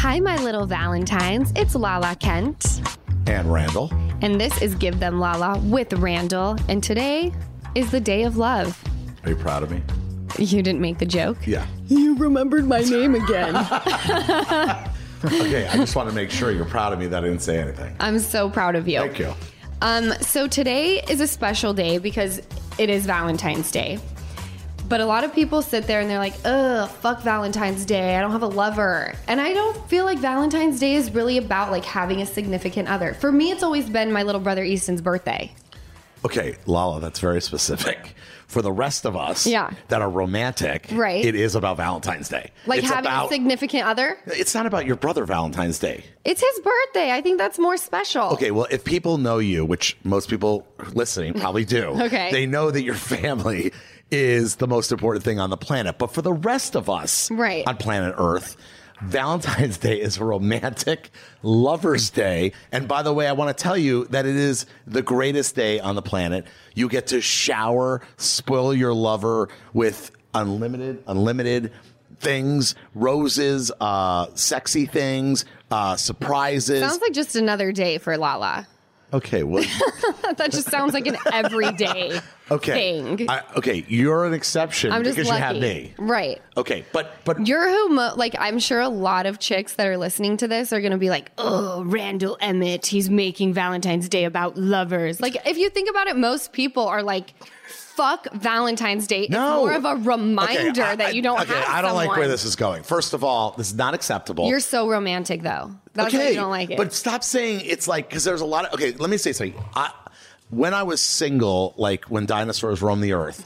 Hi, my little Valentines. It's Lala Kent. And Randall. And this is Give Them Lala with Randall. And today is the day of love. Are you proud of me? You didn't make the joke? Yeah. You remembered my name again. Okay, I just want to make sure you're proud of me that I didn't say anything. I'm so proud of you. Thank you. So today is a special day because it is Valentine's Day. But a lot of people sit there and they're like, ugh, fuck Valentine's Day. I don't have a lover. And I don't feel like Valentine's Day is really about like having a significant other. For me, it's always been my little brother Easton's birthday. Okay, Lala, that's very specific. For the rest of us that are romantic, right, it is about Valentine's Day. Like it's having a significant other? It's not about your brother Valentine's Day. It's his birthday. I think that's more special. Okay, well, if people know you, which most people listening probably do, okay, they know that your family is the most important thing on the planet. But for the rest of us on planet Earth, Valentine's Day is a romantic lover's day. And by the way, I want to tell you that it is the greatest day on the planet. You get to shower, spoil your lover with unlimited things, roses, sexy things, surprises. Sounds like just another day for Lala. Okay, well, that just sounds like an everyday thing. Okay, you're an exception because lucky. You have me, right? Okay, but you're who? Like, I'm sure a lot of chicks that are listening to this are going to be like, "Oh, Randall Emmett, he's making Valentine's Day about lovers." Like, if you think about it, most people are like, "Fuck Valentine's Day." No. It's more of a reminder that you don't have someone. I don't like where this is going. First of all, this is not acceptable. You're so romantic, though. That's why you don't like it. But stop saying it's like, because there's a lot of, okay, let me say something. When I was single, like when dinosaurs roamed the earth,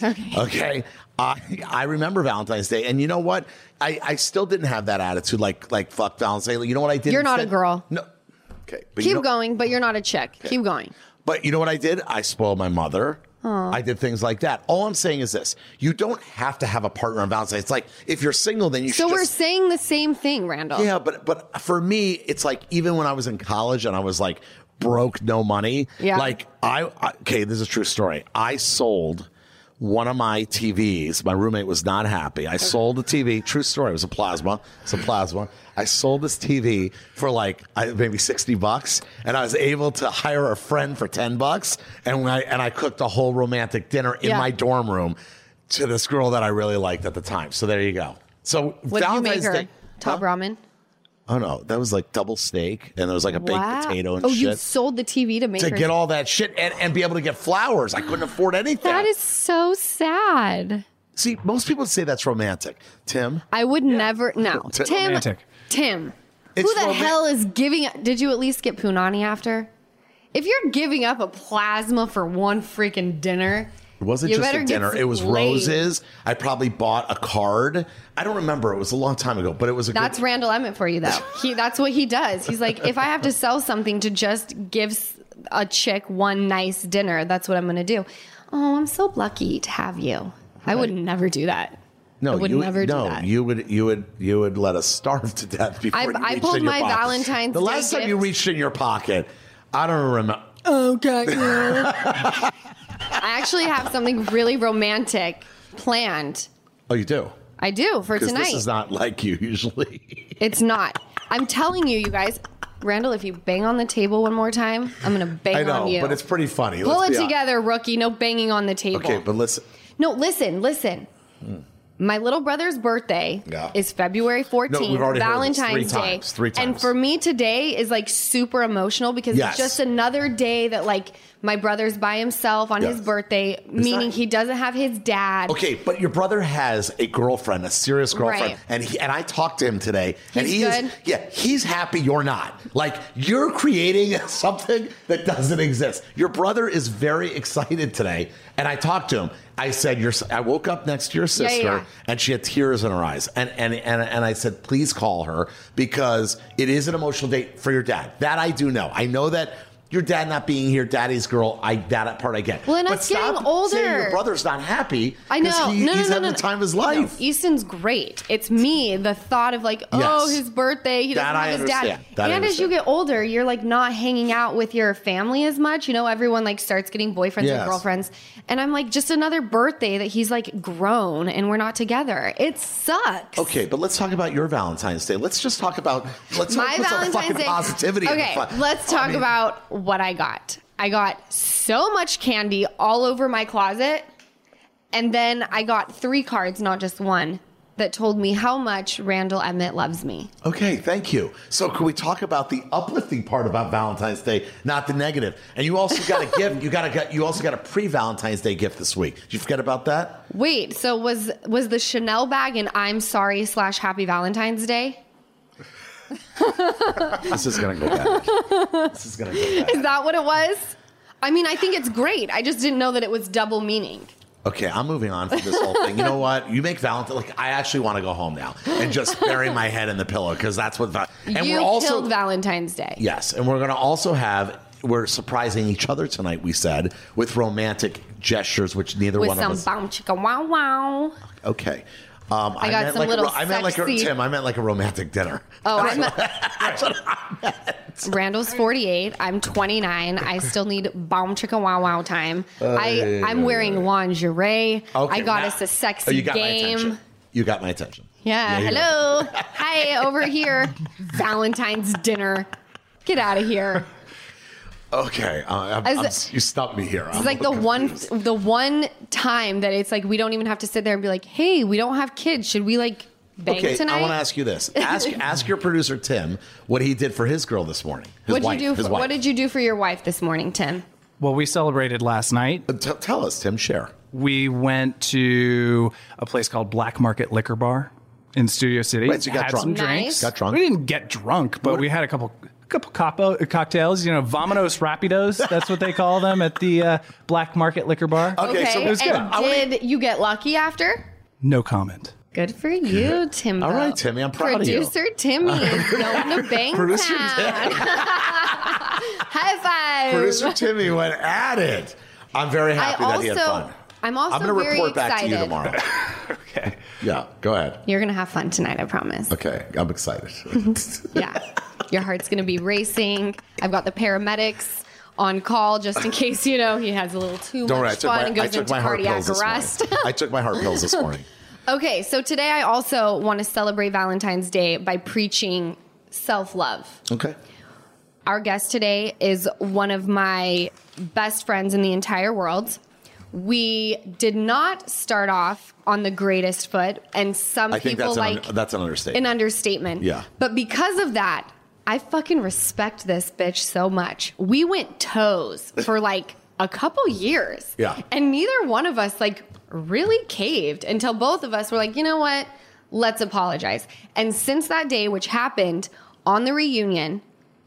I remember Valentine's Day. And you know what? I still didn't have that attitude, like fuck Valentine's Day. You know what I did? You're not a girl. No. Okay. But Keep going, but you're not a chick. Okay. Keep going. But you know what I did? I spoiled my mother. I did things like that. All I'm saying is this. You don't have to have a partner on Valentine's Day. It's like, if you're single, then you should. So we're saying the same thing, Randall. Yeah, but for me, it's like, even when I was in college and I was like broke, no money. Yeah. Like, okay, this is a true story. I sold one of my TVs. My roommate was not happy. I sold the TV. True story. It was a plasma. I sold this TV for like maybe $60, and I was able to hire a friend for $10, and I cooked a whole romantic dinner in my dorm room to this girl that I really liked at the time. So there you go. So what did you make her? Top ramen? Oh no, that was like double steak, and there was like a baked potato and shit. Oh, you sold the TV to get all that shit and be able to get flowers. I couldn't afford anything. That is so sad. See, most people say that's romantic. Tim, I would never. No, Tim. Romantic. Tim, who the hell is giving? Did you at least get punani after? If you're giving up a plasma for one freaking dinner. It wasn't just a dinner. It was roses. I probably bought a card. I don't remember. It was a long time ago, but it was That's Randall Emmett for you, though. That's what he does. He's like, if I have to sell something to just give a chick one nice dinner, that's what I'm going to do. Oh, I'm so lucky to have you. Right. I would never do that. No, I would never do that. You would let us starve to death before you reached in your pocket. I pulled my Valentine's Day The last time you reached in your pocket, I don't remember. Okay. I actually have something really romantic planned. Oh, you do? I do for tonight. This is not like you usually. It's not. I'm telling you, you guys. Randall, if you bang on the table one more time, I'm going to bang on you. But it's pretty funny. Pull it together, rookie. No banging on the table. Okay, but listen. No, listen. My little brother's birthday is February 14th, no, we've already Valentine's Day. Three times. And for me, today is like super emotional because it's just another day that like my brother's by himself on his birthday, meaning he doesn't have his dad. Okay, but your brother has a girlfriend, a serious girlfriend, and I talked to him today, and he's happy you're not. Like, you're creating something that doesn't exist. Your brother is very excited today, and I talked to him. I said, I woke up next to your sister, and she had tears in her eyes. And I said, please call her, because it is an emotional date for your dad. That I do know. I know that your dad not being here, daddy's girl, that part I get. Well, and but us getting stop older. saying your brother's not happy. I know. He's having the time of his life. No, Easton's great. It's me, the thought of like, his birthday, he doesn't have his dad. And as you get older, you're like not hanging out with your family as much. You know, everyone like starts getting boyfriends and girlfriends. And I'm like, just another birthday that he's like grown and we're not together. It sucks. Okay, but let's talk about your Valentine's Day. Let's just talk about my Valentine's Day. Positivity. Okay, let's talk about what I got. I got so much candy all over my closet. And then I got 3 cards, not just one, that told me how much Randall Emmett loves me. Okay, thank you. So can we talk about the uplifting part about Valentine's Day, not the negative? And you also got a gift. You also got a pre-Valentine's Day gift this week. Did you forget about that? Wait, so was the Chanel bag an I'm sorry / Happy Valentine's Day? This is going to go bad. Is that what it was? I mean, I think it's great. I just didn't know that it was double meaning. Okay, I'm moving on from this whole thing. You know what? You make Valentine. Like, I actually want to go home now and just bury my head in the pillow because that's what. And we're also killed Valentine's Day. Yes, and we're going to also have. We're surprising each other tonight. We said with romantic gestures, which neither one of us. With some bow chicka wow wow. Okay. I got some little sexy. I meant like a romantic dinner. Oh, that's what I meant. Randall's 48. I'm 29. I still need bomb chicka wow wow time. I'm wearing lingerie. Okay, I got us a sexy game. You got my attention. Yeah. Hello. Hi, over here. Valentine's dinner. Get out of here. Okay, you stumped me here. It's like the one time that it's like we don't even have to sit there and be like, "Hey, we don't have kids. Should we like bang tonight?" I want to ask you this. Ask your producer Tim what he did for his girl this morning. What did you do for your wife this morning, Tim? Well, we celebrated last night. Tell us, Tim. Share. We went to a place called Black Market Liquor Bar in Studio City. Right, so you got drunk. Some drinks. Nice. Got drunk. We didn't get drunk, but we had a couple cocktails, Vominos Rapidos. That's what they call them at the Black Market Liquor Bar. Okay, so it was good. Did you get lucky after? No comment. Good for you, Tim. All right, Timmy, I'm proud of you. Producer Timmy is going to bang Producer town. High five. Producer Timmy went at it. I'm very happy that he had fun. I'm going to report back to you tomorrow. Okay. Yeah, go ahead. You're going to have fun tonight, I promise. Okay, I'm excited. Yeah. Your heart's going to be racing. I've got the paramedics on call just in case, he has a little too much fun and goes into cardiac arrest. I took my heart pills this morning. Okay, so today I also want to celebrate Valentine's Day by preaching self-love. Okay. Our guest today is one of my best friends in the entire world. We did not start off on the greatest foot, and I think that's an understatement. An understatement. Yeah. But because of that, I fucking respect this bitch so much. We went toes for like a couple years. Yeah. And neither one of us like really caved until both of us were like, you know what? Let's apologize. And since that day, which happened on the reunion,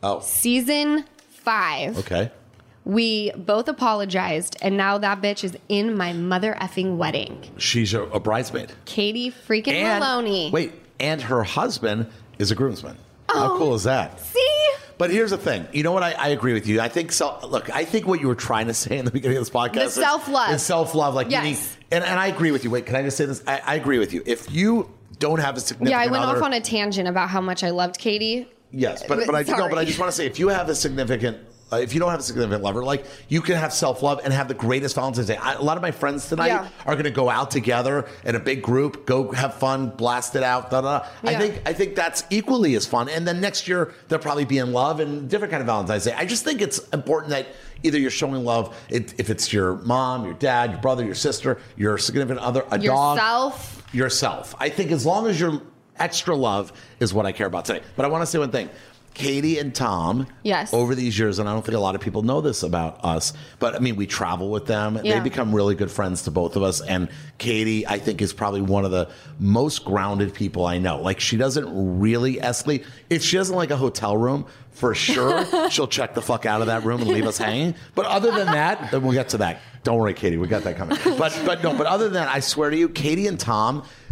season 5. Okay. We both apologized, and now that bitch is in my mother effing wedding. She's a bridesmaid. Katie freaking Maloney. Wait, and her husband is a groomsman. How cool is that? See? But here's the thing. You know what? I agree with you. I think I think what you were trying to say in the beginning of this podcast is self-love. Is self-love. Like yes. you need, and I agree with you. Wait, can I just say this? I agree with you. If you don't have a significant I went off on a tangent about how much I loved Katie. Yes, but I just want to say, if you have a significant if you don't have a significant lover, like you can have self-love and have the greatest Valentine's Day. A lot of my friends tonight are going to go out together in a big group, go have fun, blast it out. I think that's equally as fun. And then next year they'll probably be in love and different kind of Valentine's Day. I just think it's important that either you're showing love, if it's your mom, your dad, your brother, your sister, your significant other, dog, yourself. I think as long as you're extra love is what I care about today. But I want to say one thing. Katie and Tom, over these years, and I don't think a lot of people know this about us, but I mean, we travel with them. Yeah. They become really good friends to both of us. And Katie, I think, is probably one of the most grounded people I know. Like, she doesn't really escalate. If she doesn't like a hotel room, for sure, she'll check the fuck out of that room and leave us hanging. But other than that, then we'll get to that. Don't worry, Katie, we got that coming. But other than that, I swear to you, Katie and Tom,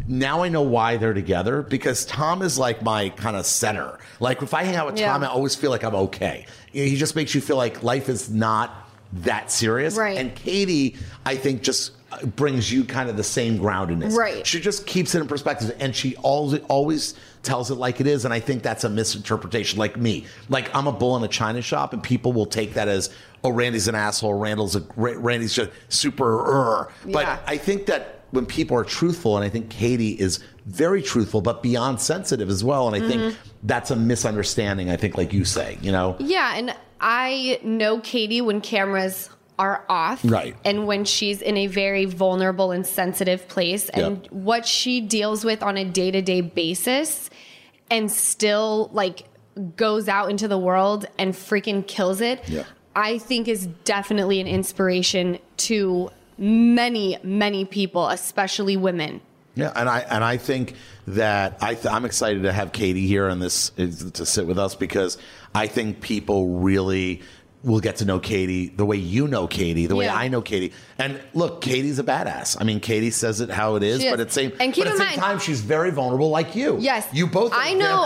now I know why they're together, because Tom is like my kind of center. Like if I hang out with Tom, I always feel like I'm okay. He just makes you feel like life is not that serious. Right. And Katie, I think, just brings you kind of the same groundedness. Right. She just keeps it in perspective, and she always tells it like it is. And I think that's a misinterpretation. Like me, like I'm a bull in a china shop, and people will take that as, oh, Randy's an asshole. Randy's just super. But I think that when people are truthful, and I think Katie is very truthful, but beyond sensitive as well. And I think that's a misunderstanding. I think, like you say, Yeah, and I know Katie when cameras are off, right, and when she's in a very vulnerable and sensitive place, and what she deals with on a day-to-day basis, and still like goes out into the world and freaking kills it. I think is definitely an inspiration to many people, especially women. Yeah, and I think that I'm excited to have Katie here on this to sit with us, because I think people really will get to know Katie the way you know Katie, the way I know Katie. And look, Katie's a badass. I mean, Katie says it how it is, but at the same time, she's very vulnerable, like you. Yes, you both. I know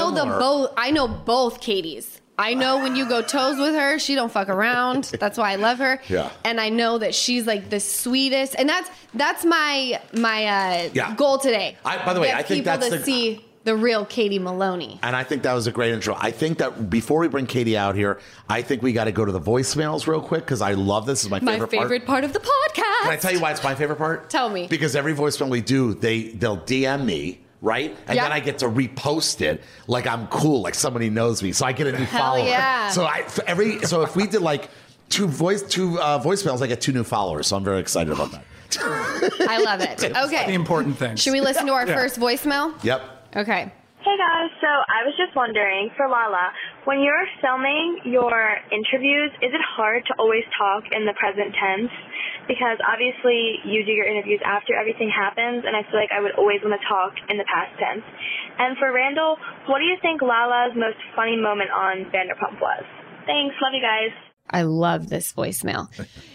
both Katies. I know when you go toes with her, she don't fuck around. That's why I love her. Yeah. And I know that she's like the sweetest, and that's my goal today. By the way, I think that's people to see the real Katie Maloney. And I think that was a great intro. I think that before we bring Katie out here, I think we got to go to the voicemails real quick, because I love this. This is my favorite part of the podcast. Can I tell you why it's my favorite part? Tell me. Because every voicemail we do, they'll DM me. Right? And then I get to repost it like I'm cool, like somebody knows me. So I get a new follower. Yeah. So if we did like two voicemails, I get 2 new followers. So I'm very excited about that. I love it. Okay. The important thing. Should we listen to our first voicemail? Yep. Okay. Hey guys, so I was just wondering, for Lala, when you're filming your interviews, is it hard to always talk in the present tense? Because obviously you do your interviews after everything happens, and I feel like I would always want to talk in the past tense. And for Randall, what do you think Lala's most funny moment on Vanderpump was? Thanks, love you guys. I love this voicemail.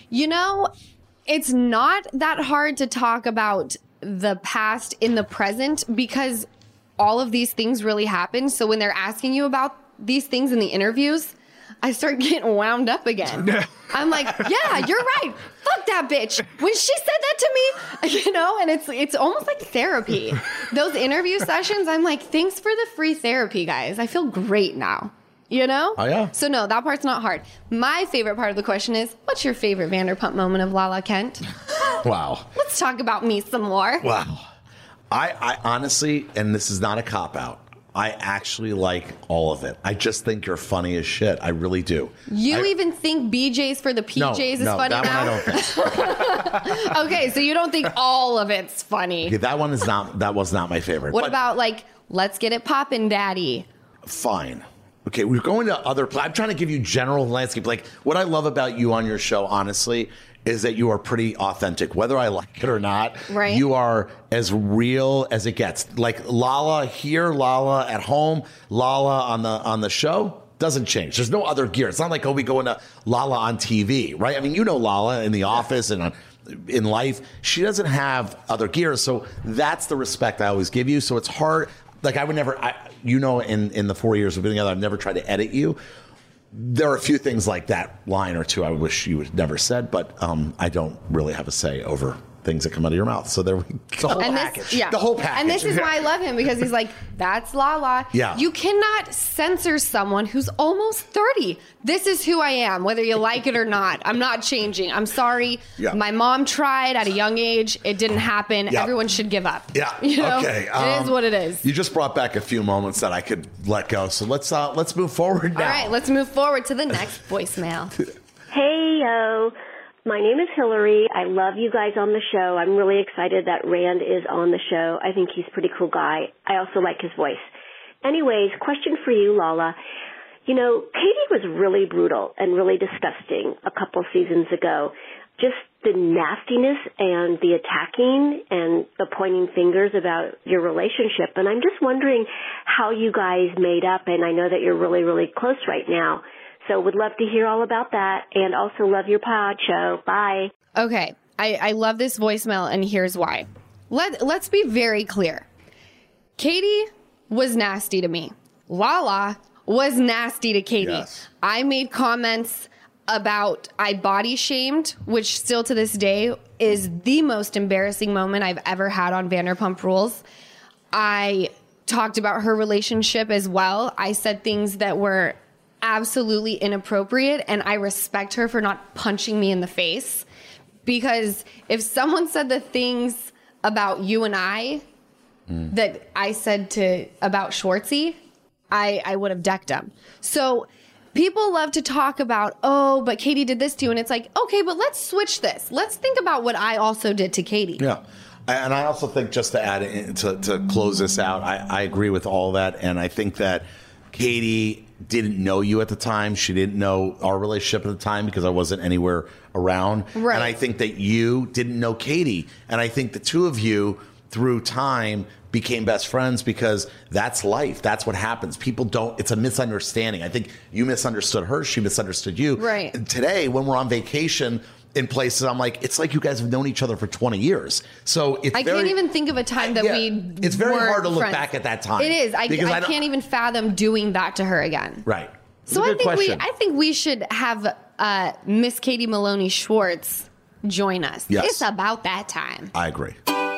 It's not that hard to talk about the past in the present, because all of these things really happen. So when they're asking you about these things in the interviews, I start getting wound up again. I'm like, yeah, you're right. Fuck that bitch. When she said that to me, and it's almost like therapy. Those interview sessions, I'm like, thanks for the free therapy, guys. I feel great now. Oh, yeah. So no, that part's not hard. My favorite part of the question is, what's your favorite Vanderpump moment of Lala Kent? Wow. Let's talk about me some more. Wow. I honestly, and this is not a cop-out, I actually like all of it. I just think you're funny as shit. I really do. You even think BJ's for the PJs is funny that now? one I don't think. Okay, so you don't think all of it's funny. Yeah, that was not my favorite. What about like, let's get it poppin', daddy? Fine. Okay, we're going to I'm trying to give you general landscape. Like, what I love about you on your show, honestly, is that you are pretty authentic. Whether I like it or not, right. You are as real as it gets. Like Lala here, Lala at home, Lala on the show doesn't change. There's no other gear. It's not like, we go into Lala on TV, right? I mean, Lala in the office and in life. She doesn't have other gears. So that's the respect I always give you. So it's hard. Like I would never, in the 4 years we've been together, I've never tried to edit you. There are a few things like that line or two I wish you had never said, but I don't really have a say over things that come out of your mouth. So there we go. The whole package. And this is why I love him, because he's like, that's Lala. Yeah. You cannot censor someone who's almost 30. This is who I am, whether you like it or not. I'm not changing. I'm sorry. Yeah. My mom tried at a young age. It didn't happen. Yeah. Everyone should give up. Yeah. Okay. It is what it is. You just brought back a few moments that I could let go. So let's move forward now. All right. Let's move forward to the next voicemail. Hey, yo. My name is Hillary. I love you guys on the show. I'm really excited that Rand is on the show. I think he's a pretty cool guy. I also like his voice. Anyways, question for you, Lala. Katie was really brutal and really disgusting a couple seasons ago. Just the nastiness and the attacking and the pointing fingers about your relationship. And I'm just wondering how you guys made up. And I know that you're really, really close right now. So would love to hear all about that, and also love your pod show. Bye. Okay. I love this voicemail, and here's why. let's be very clear. Katie was nasty to me. Lala was nasty to Katie. Yes. I made comments about I body shamed, which still to this day is the most embarrassing moment I've ever had on Vanderpump Rules. I talked about her relationship as well. I said things that were absolutely inappropriate, and I respect her for not punching me in the face. Because if someone said the things about you and I that I said about Schwartzy, I would have decked him. So people love to talk about, oh, but Katie did this to you. And it's like, okay, but let's switch this. Let's think about what I also did to Katie. Yeah. And I also think, just to add in, to close this out, I agree with all that. And I think that Katie didn't know you at the time. She didn't know our relationship at the time because I wasn't anywhere around. Right. And I think that you didn't know Katie. And I think the two of you, through time, became best friends because that's life. That's what happens. People don't, it's a misunderstanding. I think you misunderstood her. She misunderstood you. Right. And today, when we're on vacation in places, I'm like, it's like you guys have known each other for 20 years. So it's I can't even think of a time that it's very weren't hard to look friends. back at that time. It is. I can't even fathom doing that to her again. Right. So I think we should have Miss Katie Maloney Schwartz join us. Yes. It's about that time. I agree.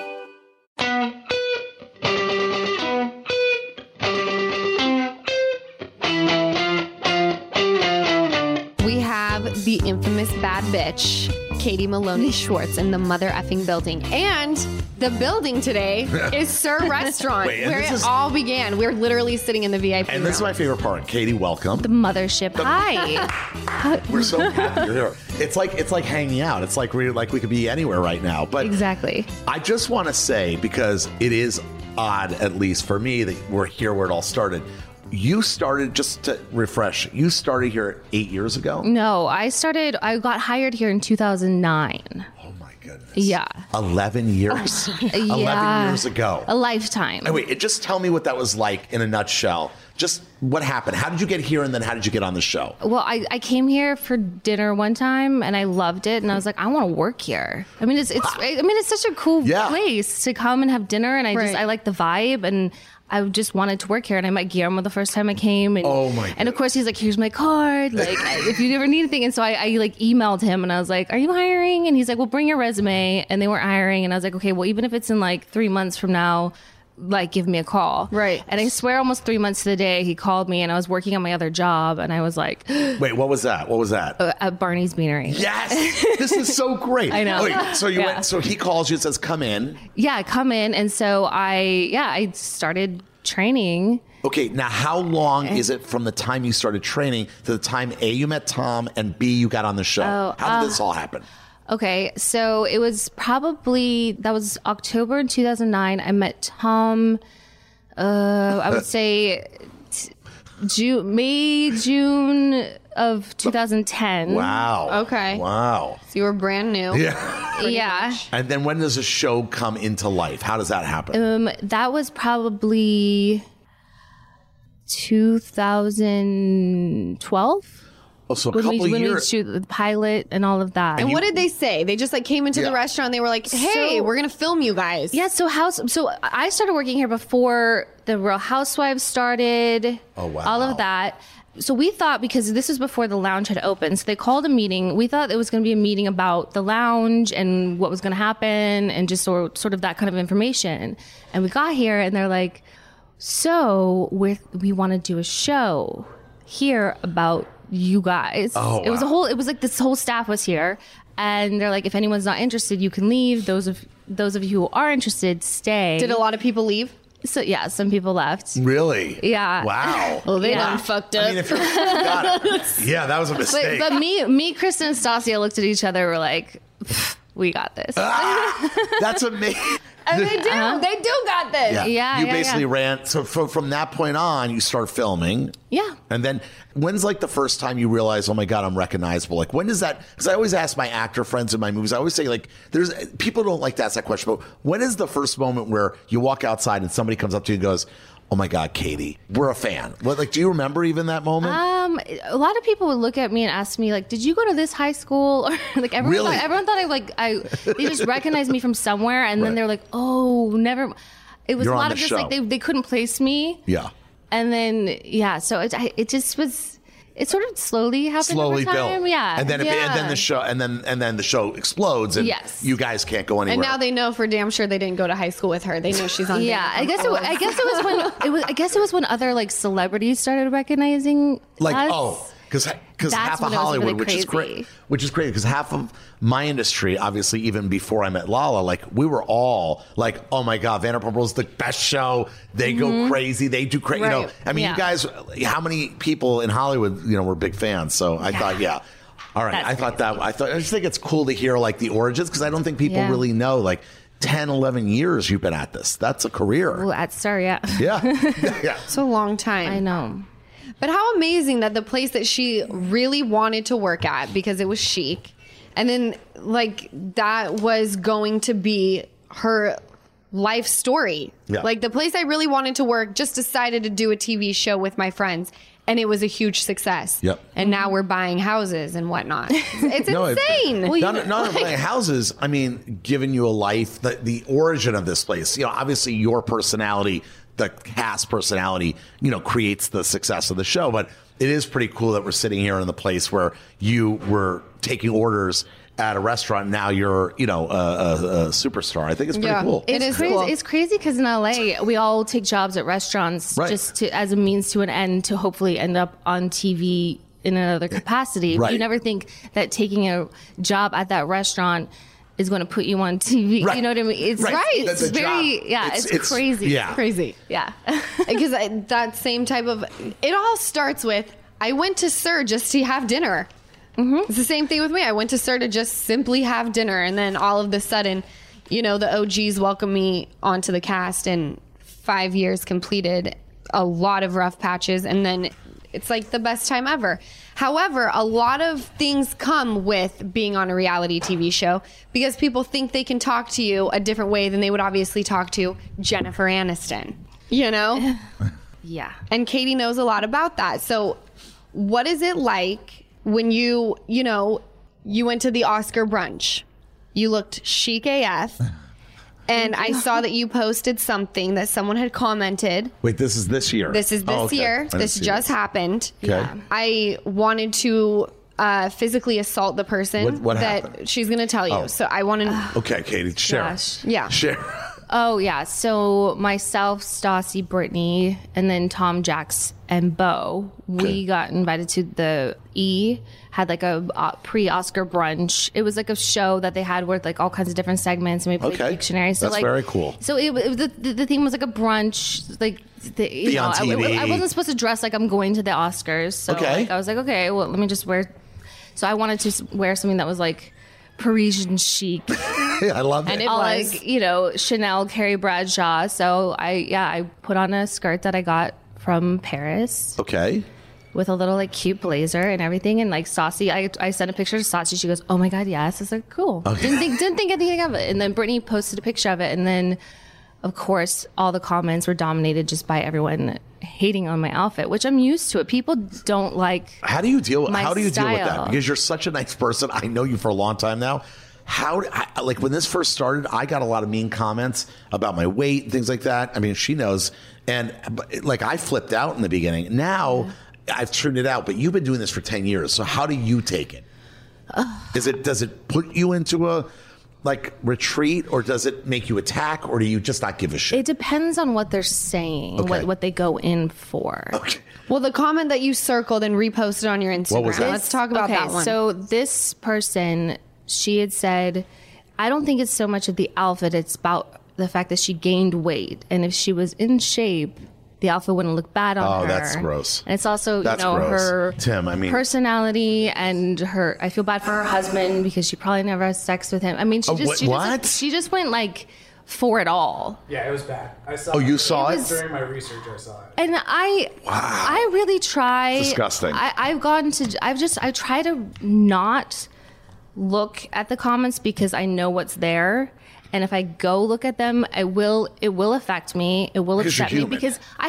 We have the infamous bad bitch, Katie Maloney Schwartz, in the mother effing building. And the building today is Sir Restaurant, where it all began. We're literally sitting in the VIP room. And this is my favorite part. Katie, welcome. The mothership. Hi. We're so happy you're here. It's like hanging out. It's like we could be anywhere right now. But Exactly. I just want to say, because it is odd, at least for me, that we're here where it all started. You started, just to refresh, you started here 8 years ago? No, I got hired here in 2009. Oh my goodness. Yeah. 11 years? 11 years ago. A lifetime. And wait, just tell me what that was like in a nutshell. Just what happened? How did you get here, and then how did you get on the show? Well, I came here for dinner one time and I loved it, and I was like, I want to work here. I mean, it's such a cool place to come and have dinner, and I like the vibe, and I just wanted to work here. And I met Guillermo the first time I came, and and of course he's like, here's my card, like if you ever need anything. And so I like emailed him and I was like, are you hiring? And he's like, well, bring your resume. And they weren't hiring, and I was like, okay, well, even if it's in like 3 months from now, like, give me a call. Right. And I swear, almost 3 months to the day, he called me, and I was working on my other job, and I was like, wait, what was that? What was that? At Barney's Beanery. Yes. This is so great. I know. Wait, so you went, so he calls you and says, come in. Yeah, come in. And so I started training. Okay, now how long is it from the time you started training to the time A, you met Tom, and B, you got on the show? How did this all happen? Okay, so it was that was October in 2009. I met Tom, I would say June of 2010. Wow. Okay. Wow. So you were brand new. Yeah. Yeah. And then when does a show come into life? How does that happen? That was probably 2012. Oh, so a couple when years. we shoot the pilot and all of that. And what did they say? They just like came into the restaurant and they were like, hey, we're going to film you guys. Yeah, so I started working here before the Real Housewives started. Oh, wow. All of that. So we thought, because this was before the lounge had opened, so they called a meeting. We thought it was going to be a meeting about the lounge and what was going to happen and just sort of that kind of information. And we got here and they're like, so we want to do a show here about you guys. Oh, wow. It was like this whole staff was here, and they're like, if anyone's not interested, you can leave. Those of you who are interested, stay. Did a lot of people leave? So yeah, some people left. Really? Yeah. Wow. Well, they done fucked up. I mean, if you're, got it. Yeah, that was a mistake. But me, Kristen, and Stasia looked at each other. We're like, we got this. That's amazing. And they do. They do got this. Yeah, you yeah, basically yeah. ran. So from that point on, you start filming. Yeah. And then when's like the first time you realize, oh my God, I'm recognizable? Like, when does that? Because I always ask my actor friends in my movies. I always say, like, there's people don't like to ask that question, but when is the first moment where you walk outside and somebody comes up to you and goes, oh my God, Katie, we're a fan? What, like, do you remember even that moment? A lot of people would look at me and ask me, like, did you go to this high school? Or like everyone thought they just recognized me from somewhere, and then they're like, oh, never. It was a lot of just like they couldn't place me. Yeah. And then so it just was. It sort of slowly happened. Slowly over time. built, yeah. And then the show, and then the show explodes, and you guys can't go anywhere. And now they know for damn sure they didn't go to high school with her. They know she's on. Yeah, I guess it was when other like celebrities started recognizing us. Because half of Hollywood, really which is great because half of my industry, obviously, even before I met Lala, like we were all like, oh my God, Vanderpump Rules, the best show. They go crazy. They do crazy. Right. You know, I mean, you guys, how many people in Hollywood, were big fans? So I thought, all right. I just think it's cool to hear like the origins because I don't think people really know like 10, 11 years you've been at this. That's a career. Well, at Star, yeah. Yeah. It's a long time. I know. But how amazing that the place that she really wanted to work at because it was chic, and then like that was going to be her life story. Yeah. Like the place I really wanted to work just decided to do a TV show with my friends, and it was a huge success. Yep. And now we're buying houses and whatnot. It's insane. Not buying houses. I mean, giving you a life. The origin of this place. Obviously your personality. The cast personality, creates the success of the show. But it is pretty cool that we're sitting here in the place where you were taking orders at a restaurant. Now you're, a superstar. I think it's pretty cool. It is crazy. Cool. It's crazy because in LA, we all take jobs at restaurants just as a means to an end to hopefully end up on TV in another capacity. Right. You never think that taking a job at that restaurant is going to put you on TV. Right. You know what I mean? It's It's very, it's crazy. Yeah. It's crazy. Yeah. Because that same type of, it all starts with, I went to SUR just to have dinner. Mm-hmm. It's the same thing with me. I went to SUR to just simply have dinner. And then all of a sudden, the OGs welcome me onto the cast, and 5 years completed, a lot of rough patches. And then it's like the best time ever. However, a lot of things come with being on a reality TV show because people think they can talk to you a different way than they would obviously talk to Jennifer Aniston, Yeah. And Katie knows a lot about that. So what is it like when you went to the Oscar brunch? You looked chic AF. And I saw that you posted something that someone had commented. Wait, this is this year? This is this year. This just happened. Okay. Yeah. I wanted to physically assault the person what that happened? she's going to tell you. So I want to... Okay, Katie, share. Gosh. Yeah. Share. Oh, yeah. So myself, Stassi, Brittany, and then Tom, Jax, and Bo, we got invited to the had like a pre-Oscar brunch. It was like a show that they had with like all kinds of different segments, and we played Pictionary. So that's very cool. So the theme was like a brunch, like Be on TV. I wasn't supposed to dress like I'm going to the Oscars. So I was like, okay, well, let me just wear. So I wanted to wear something that was like Parisian chic. I love it. And it was like, Chanel, Carrie Bradshaw. So I put on a skirt that I got from Paris. Okay. With a little like cute blazer and everything. And like Stassi, I sent a picture to Stassi. She goes, oh my God, yes. I was like, cool. Okay. Didn't think anything of it. And then Brittany posted a picture of it. And then of course, all the comments were dominated just by everyone hating on my outfit, which I'm used to it. People don't like. How do you deal with style. that? Because you're such a nice person. I know you for a long time now. Like when this first started, I got a lot of mean comments about my weight and things like that. I mean, she knows. And like I flipped out in the beginning. Now I've turned it out, but you've been doing this for 10 years. So how do you take it? Does it put you into a retreat, or does it make you attack, or do you just not give a shit? It depends on what they're saying, what they go in for. Okay. Well, the comment that you circled and reposted on your Instagram. What was that? Let's talk about that one. So this person, she had said, I don't think it's so much of the outfit, it's about the fact that she gained weight. And if she was in shape, the outfit wouldn't look bad on her. Oh, that's gross. And it's also, her Tim, personality and her. I feel bad for her husband because she probably never has sex with him. I mean, she just went like for it all. Yeah, it was bad. I saw. Oh, you saw it? During my research, I saw it. And I really try. Disgusting. I try to not look at the comments because I know what's there. And if I go look at them, it will affect me. It will upset me because I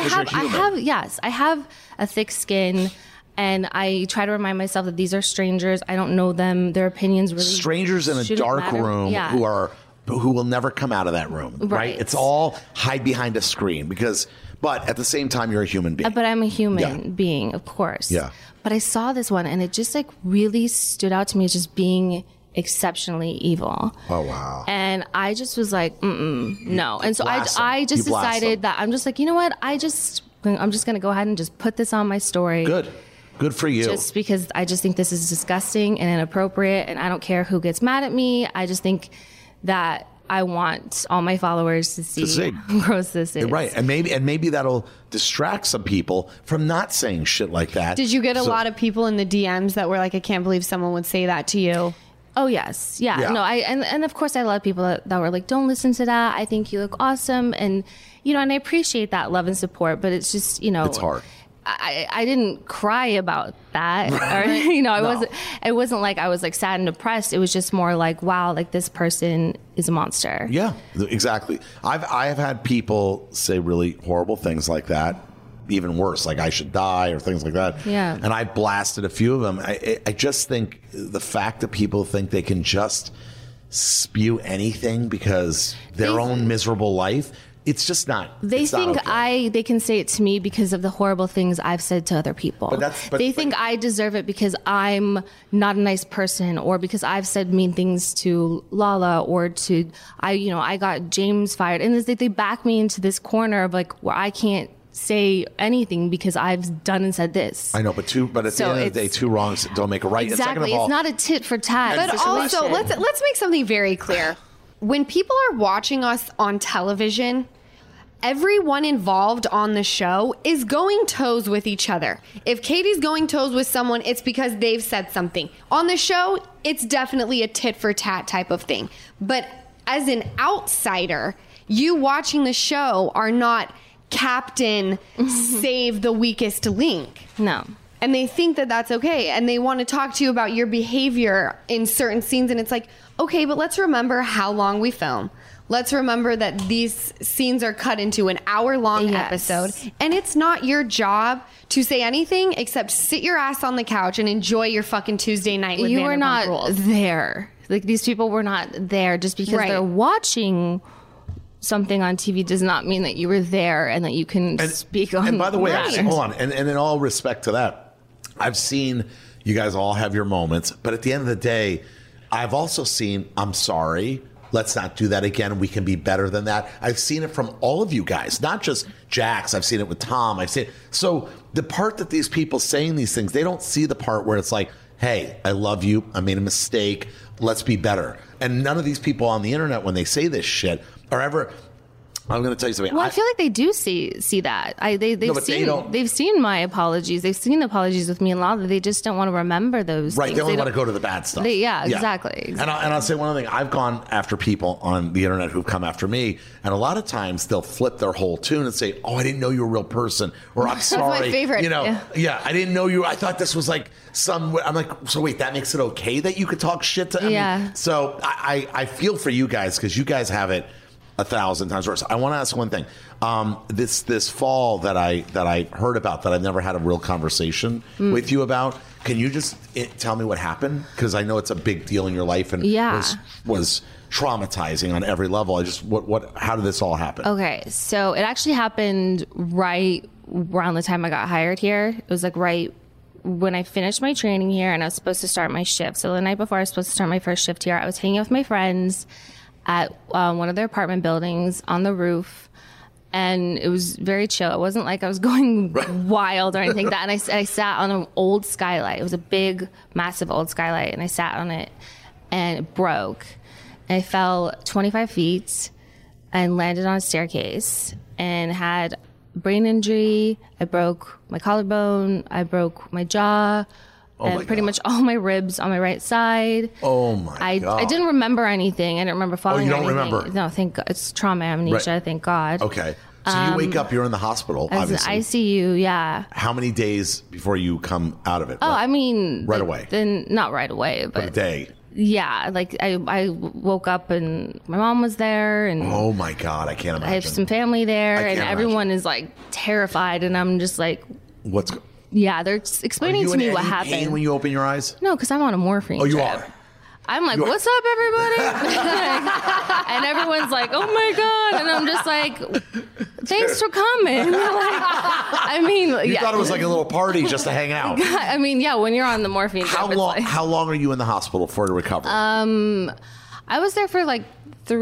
have a thick skin. And I try to remind myself that these are strangers. I don't know them. Their opinions really strangers in a dark room who will never come out of that room. Right? It's all hide behind a screen but at the same time, you're a human being. But I'm a human being, of course. Yeah. But I saw this one, and it just like really stood out to me as just being exceptionally evil. Oh wow! And I just was like, no. And so I just decided that I'm just like, you know what? I'm just going to go ahead and just put this on my story. Good for you. Just because I just think this is disgusting and inappropriate, and I don't care who gets mad at me. I just think that I want all my followers to see how gross this is. Right. And maybe that'll distract some people from not saying shit like that. Did you get a lot of people in the DMs that were like, I can't believe someone would say that to you? Oh, yes. Yeah. No, and of course I love people that were like, don't listen to that. I think you look awesome. And, and I appreciate that love and support, but it's just, it's hard. I didn't cry about that, or it wasn't like I was like sad and depressed. It was just more like, wow, like this person is a monster. Yeah, exactly. I have had people say really horrible things like that, even worse, like I should die or things like that. Yeah, and I blasted a few of them. I just think the fact that people think they can just spew anything because their own miserable life. It's just not. They think they can say it to me because of the horrible things I've said to other people. They think I deserve it because I'm not a nice person, or because I've said mean things to Lala, or I got James fired, and they back me into this corner of like where I can't say anything because I've done and said this. I know, but at the end of the day, two wrongs don't make a right. Exactly, and second of all, it's not a tit for tat. But also, let's make something very clear. When people are watching us on television, everyone involved on the show is going toes with each other. If Katie's going toes with someone, it's because they've said something. On the show, it's definitely a tit for tat type of thing. But as an outsider, you watching the show are not Captain Save the Weakest Link. No. And they think that that's okay. And they want to talk to you about your behavior in certain scenes. And it's like, okay, but let's remember how long we film. Let's remember that these scenes are cut into an hour-long episode. And it's not your job to say anything except sit your ass on the couch and enjoy your fucking Tuesday night with Vanderpump Rules. You were not there. Like, these people were not there. Just because they're watching something on TV does not mean that you were there and that you can speak on. And by the way, hold on. And in all respect to that, I've seen you guys all have your moments. But at the end of the day, I've also seen, I'm sorry, let's not do that again. We can be better than that. I've seen it from all of you guys, not just Jax. I've seen it with Tom. I've seen it. So the part that these people saying these things, they don't see the part where it's like, hey, I love you. I made a mistake. Let's be better. And none of these people on the internet, when they say this shit, are ever... I'm going to tell you something. Well, I feel like they do see that. They've seen my apologies. They've seen the apologies with me and Lala. They just don't want to remember those. Right. Things. They only want to go to the bad stuff. Exactly. And I'll say one other thing. I've gone after people on the internet who've come after me, and a lot of times they'll flip their whole tune and say, "Oh, I didn't know you were a real person," or "I'm sorry." That's my favorite. I didn't know you. I thought this was like some. I'm like, so wait, that makes it okay that you could talk shit to? I mean, so I feel for you guys because you guys have it 1,000 times worse. I want to ask one thing. This fall that I heard about that I've never had a real conversation with you about. Can you just tell me what happened? Because I know it's a big deal in your life and was traumatizing on every level. How did this all happen? Okay, so it actually happened right around the time I got hired here. It was like right when I finished my training here and I was supposed to start my shift. So the night before I was supposed to start my first shift here, I was hanging out with my friends at one of their apartment buildings on the roof, and it was very chill. It wasn't like I was going wild or anything like that. And I sat on an old skylight. It was a big, massive old skylight, and I sat on it, and it broke. And I fell 25 feet and landed on a staircase and had brain injury. I broke my collarbone. I broke my jaw. And pretty much all my ribs on my right side. Oh my God. I didn't remember anything. I didn't remember falling or anything. You don't remember? No, thank God. It's trauma amnesia, thank God. Okay. So you wake up, you're in the hospital, obviously. ICU, yeah. How many days before you come out of it? Oh, I mean... Right away? Then not right away, but... A day? Yeah, like I woke up and my mom was there, and oh my God, I can't imagine. I have some family there, and everyone is like terrified, and I'm just like, what's? Yeah, they're explaining to me what happened. Pain when you open your eyes? No, because I'm on a morphine. Oh, you trip. are. I'm like, what's up, everybody? And everyone's like, oh my God. And I'm just like, thanks for coming. You thought it was like a little party just to hang out. I mean, yeah, when you're on the morphine. How long are you in the hospital for to recover? I was there for like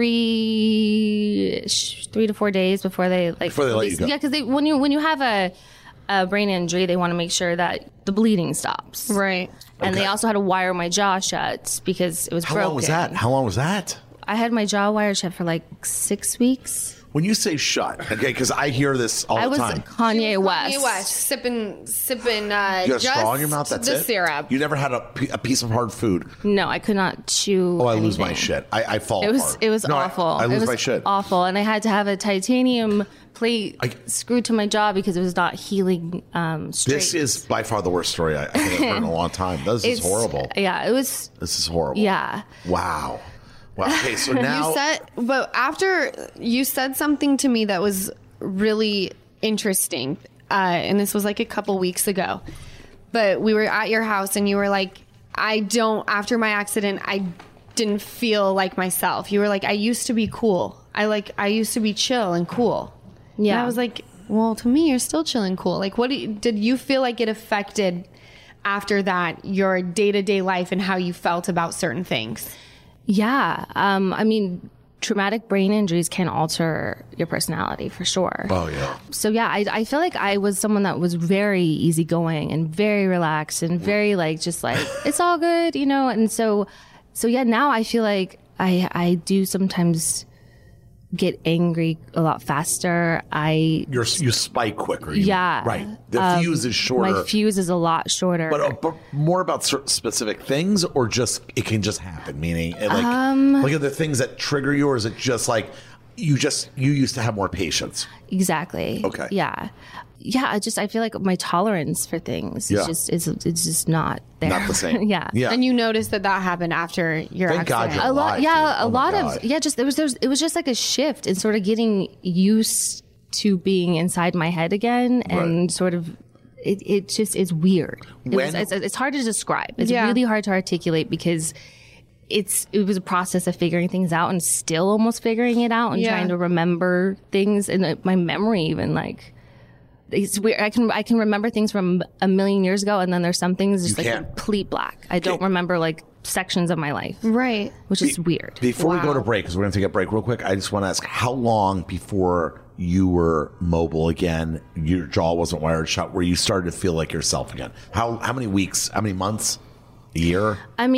3 to 4 days before they let you go. Yeah, because when you have a brain injury, they want to make sure that the bleeding stops. Right. And they also had to wire my jaw shut because it was broken. How long was that? I had my jaw wired shut for like 6 weeks. When you say shut, okay, because I hear this all the time. Kanye West. Kanye West, sipping. You got a straw in your mouth? That's the it? syrup. You never had a piece of hard food? No, I could not chew I anything. lose my shit. I fall apart. It was awful. I lose my shit. Awful. And I had to have a titanium plate screwed to my jaw because it was not healing straight. This is by far the worst story I think I've heard in a long time. This is horrible. Yeah, it was. This is horrible. Yeah. Wow. Okay, so now but after you said something to me that was really interesting, and this was like a couple weeks ago. But we were at your house, and you were like, after my accident, I didn't feel like myself. You were like, I used to be cool. I used to be chill and cool. Yeah. And I was like, well, to me, you're still chill and cool. Like, did you feel like it affected after that your day-to-day life and how you felt about certain things? Yeah. Traumatic brain injuries can alter your personality for sure. Oh, yeah. So, yeah, I feel like I was someone that was very easygoing and very relaxed and very it's all good, And so yeah, now I feel like I do sometimes get angry a lot faster. You spike quicker. Yeah. Right. The fuse is shorter. My fuse is a lot shorter. But more about specific things, or just it can just happen? Meaning, are there things that trigger you, or is it just like you used to have more patience? Exactly. Okay. Yeah. Yeah, I feel like my tolerance for things is just not there. Not the same. Yeah. And you noticed that happened after your Thank accident. God you're alive. It was just like a shift in sort of getting used to being inside my head again, and sort of it just is weird. It's hard to describe. It's really hard to articulate because it was a process of figuring things out and still almost figuring it out and trying to remember things, and my memory even it's weird. I can remember things from a million years ago, and then there's some things just complete black. I don't remember sections of my life. Right. Which is weird. Before we go to break, because we're going to take a break real quick, I just want to ask, how long before you were mobile again, your jaw wasn't wired shut, where you started to feel like yourself again? How many weeks, how many months, a year?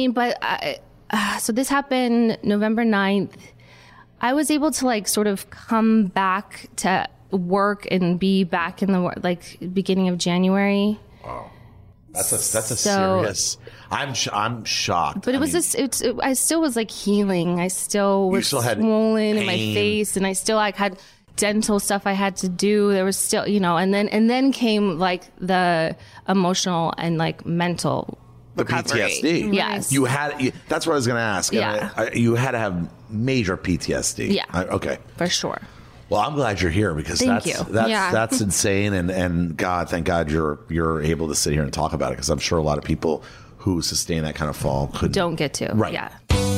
So this happened November 9th. I was able to sort of come back to work and be back in the beginning of January. Wow, that's a serious. I'm shocked. But I still was healing. I still was swollen in my face, and I still had dental stuff I had to do. There was still, and then came the emotional and mental. The recovery. PTSD. Yes. That's what I was going to ask. Yeah. You had to have major PTSD. Yeah. Okay. For sure. Well, I'm glad you're here because that's insane, and God, thank God you're able to sit here and talk about it, because I'm sure a lot of people who sustain that kind of fall don't get to. Right. Yeah.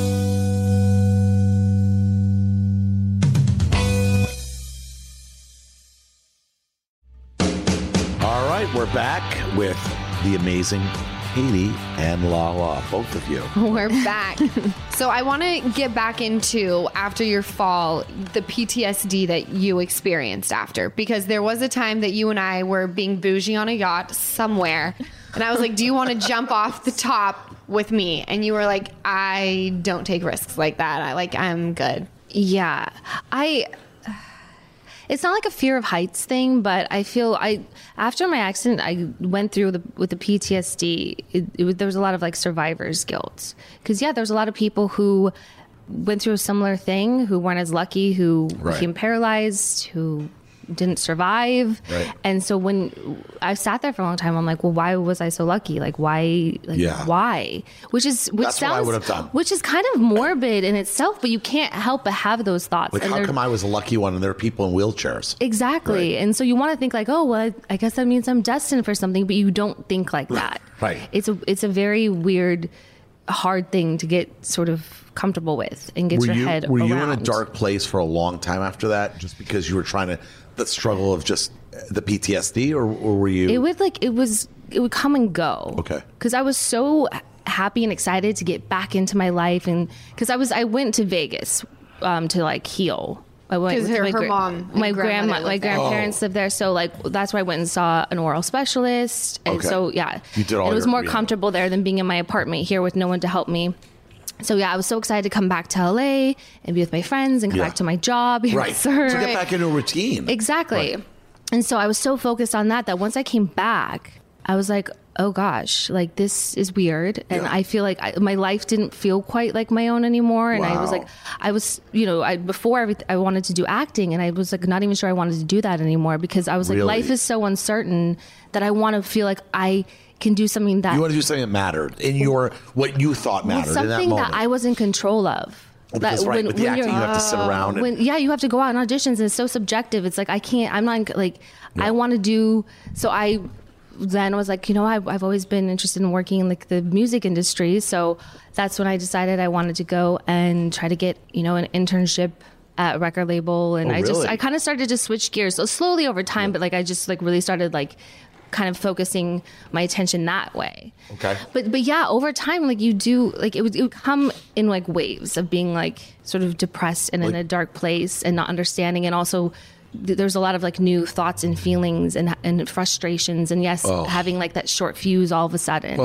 All right, we're back with the amazing Katie and Lala, both of you. We're back. So I want to get back into, after your fall, the PTSD that you experienced after, because there was a time that you and I were being bougie on a yacht somewhere, and I was like, do you want to jump off the top with me? And you were like, I don't take risks like that. I'm good. Yeah. It's not like a fear of heights thing, but I feel after my accident, I went through with the PTSD. There was a lot of survivor's guilt, because there was a lot of people who went through a similar thing, who weren't as lucky, who became paralyzed, who didn't survive. Right. And so when I sat there for a long time, I'm like, well, why was I so lucky? Like, why? Why? That's what I would have done. Which is kind of morbid in itself, but you can't help but have those thoughts. Like, how come I was a lucky one and there are people in wheelchairs? Exactly. Right. And so you want to think like, oh, well, I guess that means I'm destined for something, but you don't think like that. Right. It's a very weird, hard thing to get sort of comfortable with and get your head around. Were you in a dark place for a long time after that, just because you were trying the struggle of just the PTSD, or were you? It would come and go. Okay. Because I was so happy and excited to get back into my life, and because I went to Vegas to like heal. I went because her mom, my grandparents lived there, so like that's where I went and saw an oral specialist, and so yeah, you did all. It was more comfortable there than being in my apartment here with no one to help me. So yeah, I was so excited to come back to LA and be with my friends and come back to my job here with her. To get back into a routine. Exactly. Right. And so I was so focused on that once I came back, I was like, oh gosh, like this is weird. And I feel like my life didn't feel quite like my own anymore. And I was like, before I wanted to do acting, and I was like not even sure I wanted to do that anymore, because I was like, life is so uncertain that I want to feel like I can do something that... You want to do something that mattered in what you thought mattered something in that moment. that I was in control of. Because with the acting, you have to sit around. You have to go out on auditions, and it's so subjective. It's like, I'm not like, I want to do... So I then was like, I've always been interested in working in like the music industry. So that's when I decided I wanted to go and try to get, an internship at a record label. And I kind of started to switch gears. So slowly over time, but like, I just like really started like kind of focusing my attention that way. Okay. But yeah, over time, like you do, like it would come in like waves of being like sort of depressed and in a dark place and not understanding. And also there's a lot of like new thoughts and feelings and frustrations. And having like that short fuse all of a sudden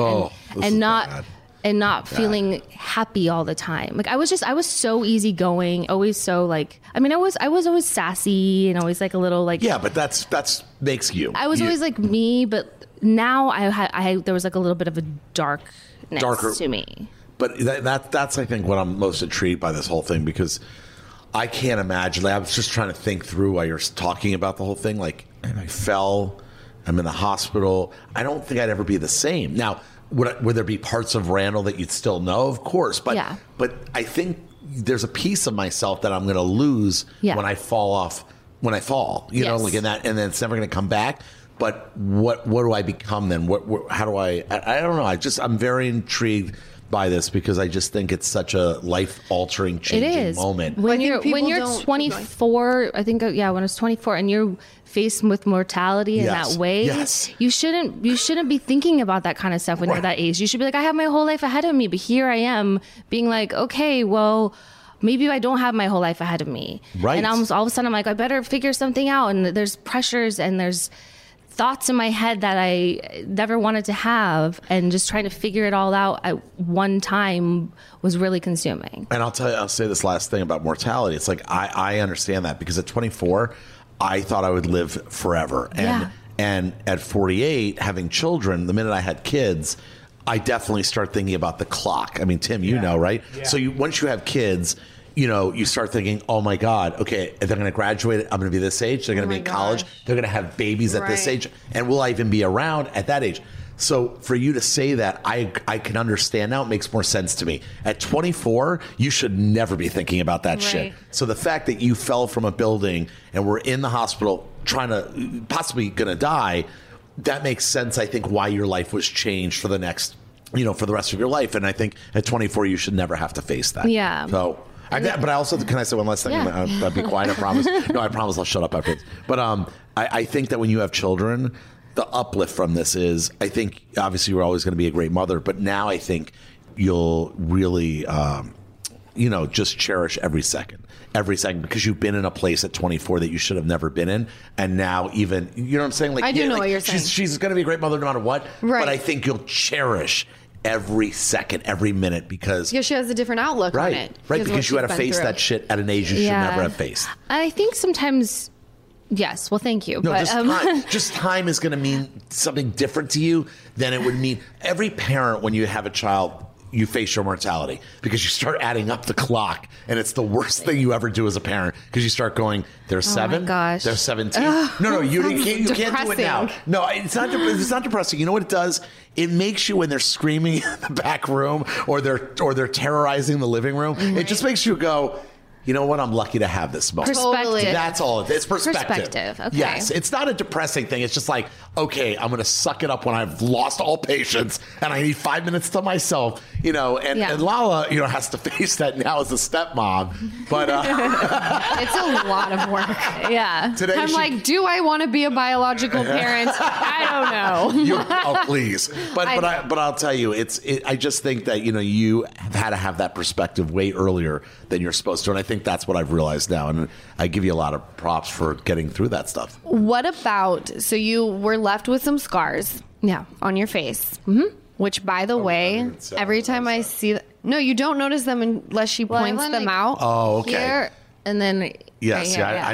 and not feeling happy all the time. Like I was so easygoing, always so like, I was always sassy and always like a little like, but that's makes you. I was always like me, but now there was like a little bit of a darker to me. But that's I think what I'm most intrigued by this whole thing, because I can't imagine. Like, I was just trying to think through while you're talking about the whole thing. Like, and I fell. I'm in the hospital. I don't think I'd ever be the same. Now, would there be parts of Randall that you'd still know? Of course. But I think there's a piece of myself that I'm going to lose when I fall off. When I fall, like in that, and then it's never going to come back. But what do I become then? How do I don't know. I'm very intrigued by this, because I just think it's such a life-altering, changing moment. When you're 24, I think when I was 24, and you're faced with mortality in that way, you shouldn't be thinking about that kind of stuff when you're that age. You should be like, I have my whole life ahead of me, but here I am being like, okay, well, maybe I don't have my whole life ahead of me. Right. And almost all of a sudden I'm like, I better figure something out. And there's pressures and there's thoughts in my head that I never wanted to have, and just trying to figure it all out at one time was really consuming. And I'll say this last thing about mortality. It's like, I understand that, because at 24, I thought I would live forever. And at 48, having children, the minute I had kids, I definitely start thinking about the clock. I mean, Tim, you know, right? Yeah. So once you have kids, you start thinking, oh my God, okay, they're going to graduate. I'm going to be this age. They're going to be in college. They're going to have babies at this age. And will I even be around at that age? So for you to say that, I can understand now. It makes more sense to me. At 24, you should never be thinking about that shit. So the fact that you fell from a building and were in the hospital possibly going to die, that makes sense, I think, why your life was changed for the next, for the rest of your life. And I think at 24, you should never have to face that. Yeah. So... but I also, can I say one last thing? Yeah. I'll be quiet, I promise. No, I promise I'll shut up after this. But I think that when you have children, the uplift from this is, I think, obviously you're always going to be a great mother, but now I think you'll really, just cherish every second, because you've been in a place at 24 that you should have never been in. And now even, you know what I'm saying? Like, I do know what you're saying. She's going to be a great mother no matter what. Right. But I think you'll cherish every second, every minute, because she has a different outlook on it. Right, because you had to face that shit at an age you should never have faced. I think sometimes, yes. Well, thank you. No, just time is going to mean something different to you than it would mean. Every parent, when you have a child, you face your mortality because you start adding up the clock, and it's the worst thing you ever do as a parent because you start going, there's 7, gosh. there's 17. No, you can't do it now. No, it's not depressing. You know what it does? It makes you, when they're screaming in the back room or they're terrorizing the living room, it just makes you go, you know what? I'm lucky to have this moment. Perspective. That's all. It's perspective. Okay. Yes. It's not a depressing thing. It's just like, okay, I'm going to suck it up when I've lost all patience and I need 5 minutes to myself, and Lala, has to face that now as a stepmom. But it's a lot of work. Yeah. Today I'm like, do I want to be a biological parent? I don't know. Please. But I'll tell you, I just think that, you have had to have that perspective way earlier than you're supposed to. And I think that's what I've realized now. And I give you a lot of props for getting through that stuff. What about, so you were left with some scars on your face, which, by the way, every time I see no, you don't notice them unless she points them out. Oh, okay. Here, and then yes,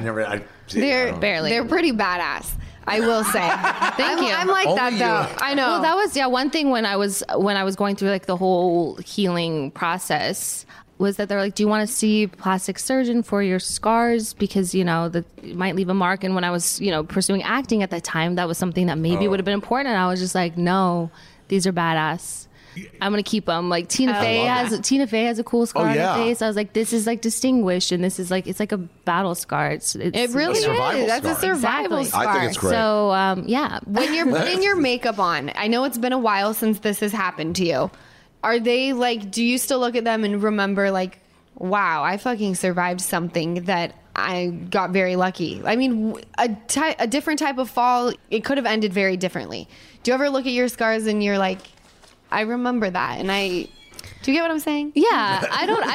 they're pretty badass, I will say. Thank you. I'm like that though. I know. Well, that was one thing when I was going through like the whole healing process. Was that they're like, do you want to see a plastic surgeon for your scars? Because, it might leave a mark. And when I was, pursuing acting at that time, that was something that maybe would have been important. And I was just like, no, these are badass. I'm going to keep them. Like Tina Fey has a cool scar on her face. I was like, this is like distinguished. And this is like, it's like a battle scar. It really is. That's a survival scar. I think it's great. So, When you're putting your makeup on, I know it's been a while since this has happened to you. Are they like, do you still look at them and remember like, wow, I fucking survived something that I got very lucky? I mean, a different type of fall, it could have ended very differently. Do you ever look at your scars and you're like, I remember that? And do you get what I'm saying? Yeah. I don't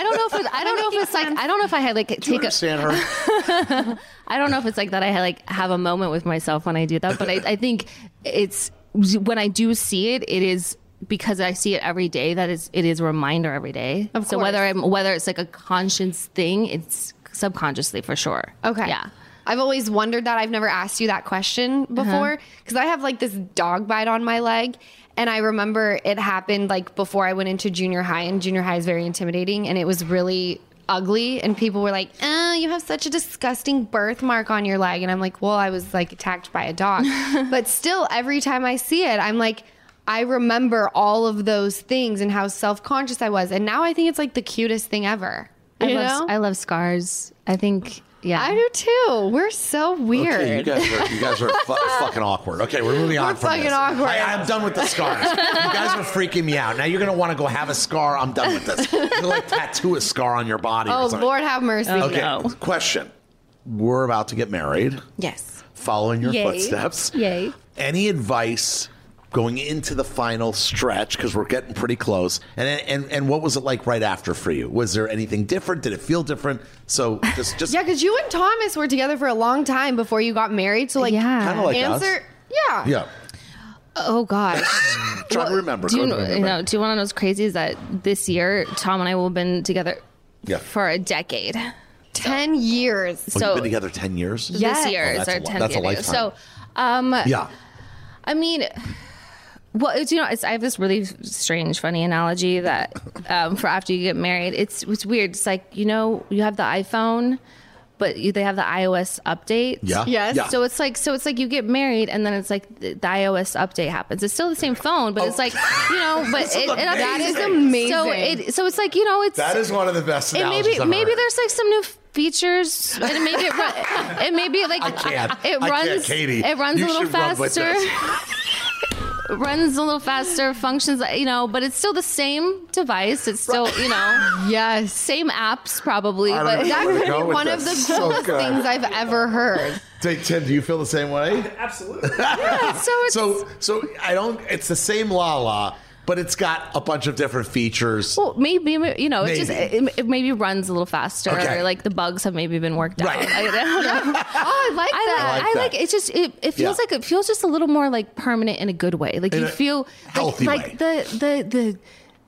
know if I had like do you understand her? I don't know if it's like that. I had like have a moment with myself when I do that, but I think it's when I do see it, it is because I see it every day. It is a reminder every day. Of so course. whether it's like a conscious thing, it's subconsciously for sure. Okay. Yeah. I've always wondered that. I've never asked you that question before because I have like this dog bite on my leg. And I remember it happened like before I went into junior high, and junior high is very intimidating, and it was really ugly. And people were like, "Oh, you have such a disgusting birthmark on your leg." And I'm like, "Well, I was like attacked by a dog." But still, every time I see it, I'm like, I remember all of those things and how self-conscious I was. And now I think it's like the cutest thing ever. I love scars. I think, yeah. I do too. We're so weird. Okay, you guys are fucking awkward. Okay, we're moving on from this. Fucking awkward. I'm done with the scars. You guys are freaking me out. Now you're going to want to go have a scar. I'm done with this. You're like tattoo a scar on your body. Oh, or something. Lord have mercy. Okay, No. question. We're about to get married. Yes. Following your footsteps. Yay. Any advice going into the final stretch, because we're getting pretty close, and what was it like right after for you? Was there anything different? Did it feel different? So just Yeah, because you and Thomas were together for a long time before you got married. So like, kind of like answer, us. Yeah. Oh gosh. Trying to remember. Do you want to know what's crazy is that this year Tom and I will have been together for a decade. 10 years. So you've been together 10 years? This year is our 10th That's a year. lifetime. So, I mean, well, I have this really strange, funny analogy that for after you get married, it's weird. It's like, you have the iPhone, but they have the iOS update. Yeah. Yes. Yeah. So it's like you get married and then it's like the iOS update happens. It's still the same phone, but it's like, but that is amazing. So it's like, it's that is one of the best analogies maybe there's like some new features and maybe it maybe like I can't, Katie. It runs you a little faster. Runs a little faster, functions, but it's still the same device. It's still, yes, same apps probably. But that could be one of the coolest things I've ever heard. Tim, do you feel the same way? Absolutely. Yeah, so I don't. It's the same Lala, but it's got a bunch of different features. Well, maybe it maybe runs a little faster. Okay. Or like the bugs have maybe been worked out. Right. I don't know. I like that. I like it. Just it feels like it feels just a little more like permanent in a good way. Like In you a feel healthy like way.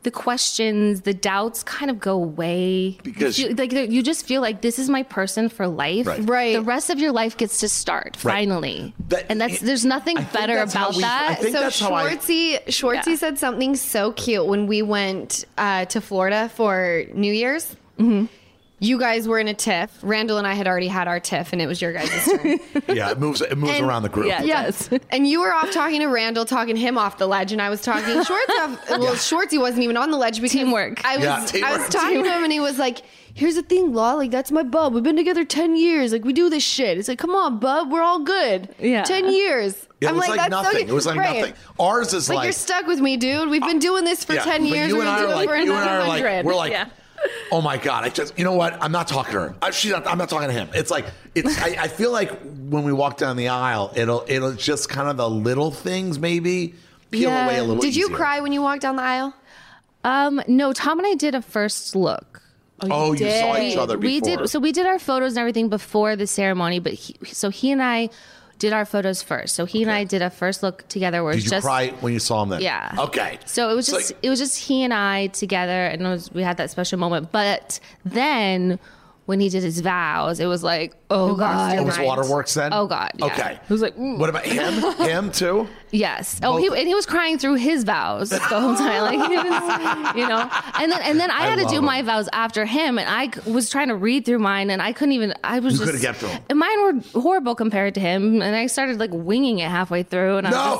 the questions, the doubts kind of go away because you just feel like this is my person for life. Right. The rest of your life gets to start finally, and there's nothing better about that. I think so that's Schwartzy said something so cute when we went to Florida for New Year's. Mm-hmm. You guys were in a tiff. Randall and I had already had our tiff, and it was your guys' turn. Yeah, it moves around the group. Yeah, yes. And you were off talking to Randall, talking him off the ledge, and I was talking Schwartzy off. Well, Schwartzy wasn't even on the ledge because teamwork. I was talking to him, and he was like, "Here's the thing, Law. Like, that's my bub. We've been together 10 years. Like, we do this shit." It's like, "Come on, bub. We're all good." Yeah. 10 years. It was like nothing. It was like nothing. Ours is like you're stuck with me, dude. We've been doing this for 10 years. You We're and I gonna do are it for another 100. We're like. Oh my God! You know what? I'm not talking to her. I'm not talking to him. It's like I feel like when we walk down the aisle, it'll just kind of the little things maybe peel away a little. Did you easier. cry when you walked down the aisle? No, Tom and I did a first look. Oh, you saw each other before. We did. So we did our photos and everything before the ceremony, but he and I did our photos first. So he and I did a first look together. Where did you cry when you saw him then? Yeah. Okay. So it was just he and I together, and we had that special moment. But then when he did his vows, it was like, oh God. It was waterworks then? Oh God. Yeah. Okay. It was like, What about him? Him too? Yes. Oh, he was crying through his vows the whole time. Like he was, And then I had to do my vows after him, and I was trying to read through mine, and I couldn't even. I was you could have kept them. And mine were horrible compared to him, and I started like winging it halfway through, and I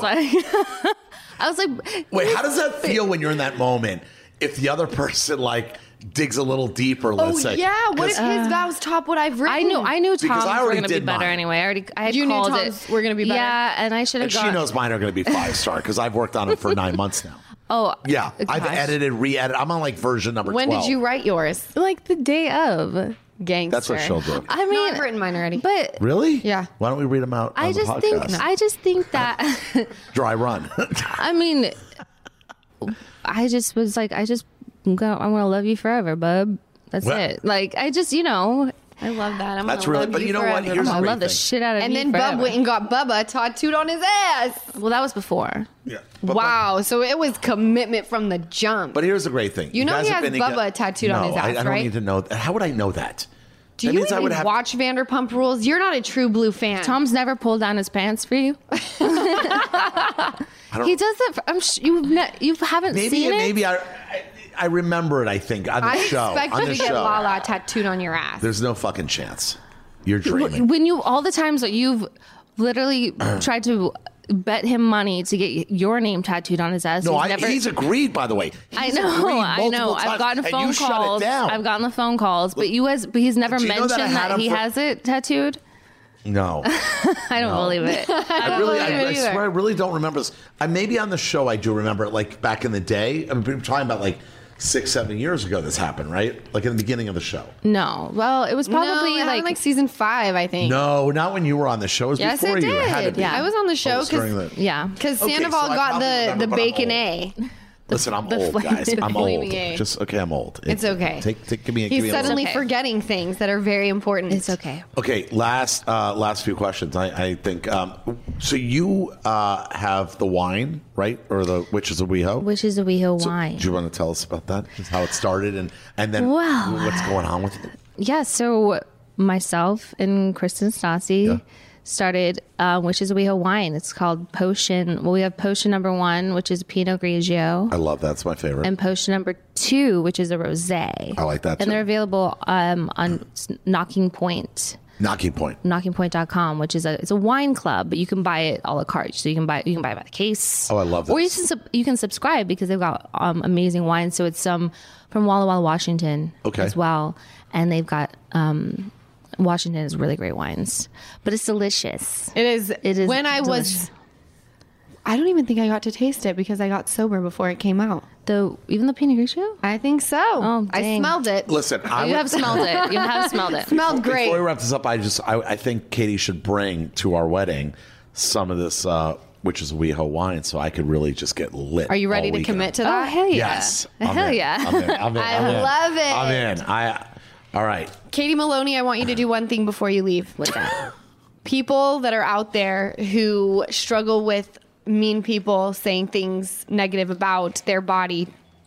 was like, wait, how does that feel when you're in that moment? If the other person like digs a little deeper, let's say. Yeah. What if his vows top what I've written? I knew Tom's were going to be better anyway. I had you called knew Tom's were going to be better. Yeah, and I should have. She knows mine are going to be 5-star because I've worked on it for 9 months now. Oh yeah, I've edited, re-edited. I'm on like version number 12. When did you write yours? Like the day of. Gangster. That's what she'll do. I mean, I've written mine already. But really, yeah. Why don't we read them out? On the podcast? I just think that dry run. I mean, I just was like, I'm gonna love you forever, bub. That's it. Like, I just, I love that. That's really, but you know what? Here's I love the shit out of you. And then forever. Bub went and got Bubba tattooed on his ass. Well, that was before. Yeah. Wow. So it was commitment from the jump. But here's the great thing. You know guys he have has been Bubba tattooed on his ass, I don't right? need to know. How would I know that? Do you even watch Vanderpump Rules? You're not a true blue fan. Tom's never pulled down his pants for you. He does it. You haven't seen it. Maybe I remember it. I think on the show. I expect you to get Lala tattooed on your ass. There's no fucking chance. You're dreaming. When all the times that you've literally tried to bet him money to get your name tattooed on his ass. He's agreed, by the way. I know. I've gotten phone calls. I've gotten the phone calls, but he's never mentioned that he has it tattooed. No, I don't believe it. I swear, I really don't remember this. Maybe on the show I do remember it, like back in the day. I'm talking about like 6-7 years ago. This happened, right? Like in the beginning of the show. No, well, it was probably like season 5, I think. No, not when you were on the show. It was before you. It had to be. Yeah, I was on the show because Sandoval got the bacon A. Listen, I'm old, guys. I'm old. I'm old. It's okay. Give me He's suddenly forgetting things that are very important. It's okay. Okay, last few questions. I think. So you have the wine, right, or the Witches of WeHo? Witches of WeHo wine. Do you want to tell us about that? Just how it started, and then what's going on with it? Yeah. So myself and Kristen Stassi started Witches of WeHo wine. It's called Potion. Well, we have Potion number 1, which is Pinot Grigio. I love that. It's my favorite. And Potion number 2, which is a rosé. I like that too. And they're available on Knocking Point. KnockingPoint.com, which is it's a wine club, but you can buy it a la carte. So you can buy it by the case. Oh, I love that. Or you can subscribe because they've got amazing wine. So it's from Walla Walla, Washington as well. And they've got Washington has really great wines, but it's delicious. It is. When I delicious. I don't even think I got to taste it because I got sober before it came out. Even the Pinot Grigio? I think so. Oh, I smelled it. Listen, you have smelled it. You have smelled it. Smelled great. Before we wrap this up, I think Katie should bring to our wedding some of this Witches of WeHo wine, so I could really just get lit. Are you ready to commit to that? Oh, hell yeah! Yes, hell yeah! I'm in. I love it. I'm in. All right. Katie Maloney, I want you to do one thing before you leave. What's that? People that are out there who struggle with mean people saying things negative about their body,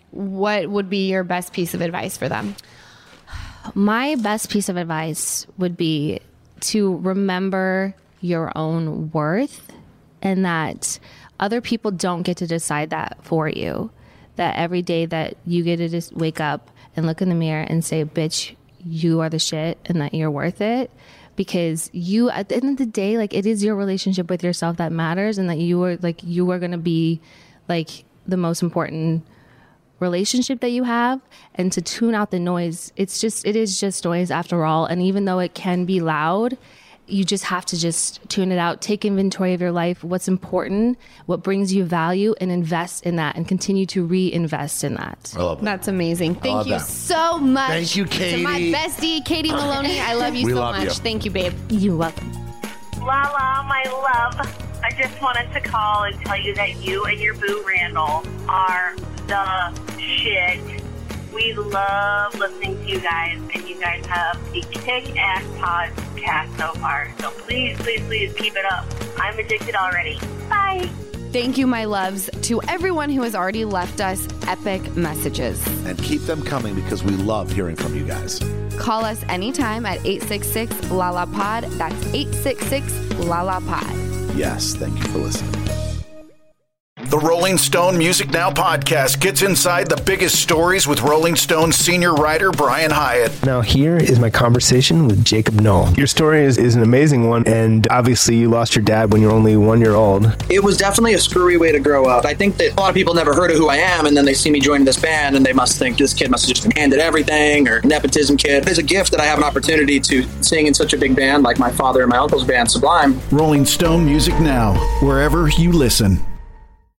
what would be your best piece of advice for them? My best piece of advice would be to remember your own worth, and that other people don't get to decide that for you. That every day that you get to just wake up and look in the mirror and say, bitch, you are the shit, and that you're worth it. Because you, at the end of the day, like, it is your relationship with yourself that matters, and that you are going to be like the most important relationship that you have. And to tune out the noise, it is just noise after all. And even though it can be loud, you just have to just tune it out, take inventory of your life, what's important, what brings you value, and invest in that and continue to reinvest in that. I love that. That's amazing. Thank you so much. Thank you, Katie. To my bestie, Katie Maloney. I love you so much. You. Thank you, babe. You're welcome. Lala, my love, I just wanted to call and tell you that you and your boo Randall are the shit. We love listening to you guys, and you guys have a kick-ass podcast so far. So please, please, please keep it up. I'm addicted already. Bye. Thank you, my loves, to everyone who has already left us epic messages. And keep them coming, because we love hearing from you guys. Call us anytime at 866-LALA-POD. That's 866-LALA-POD. Yes, thank you for listening. The Rolling Stone Music Now podcast gets inside the biggest stories with Rolling Stone senior writer Brian Hiatt. Now here is my conversation with Jacob Knoll. Your story is an amazing one, and obviously you lost your dad when you were only 1 year old. It was definitely a screwy way to grow up. I think that a lot of people never heard of who I am, and then they see me joining this band, and they must think this kid must have just been handed everything, or nepotism kid. It's a gift that I have an opportunity to sing in such a big band like my father and my uncle's band, Sublime. Rolling Stone Music Now, wherever you listen.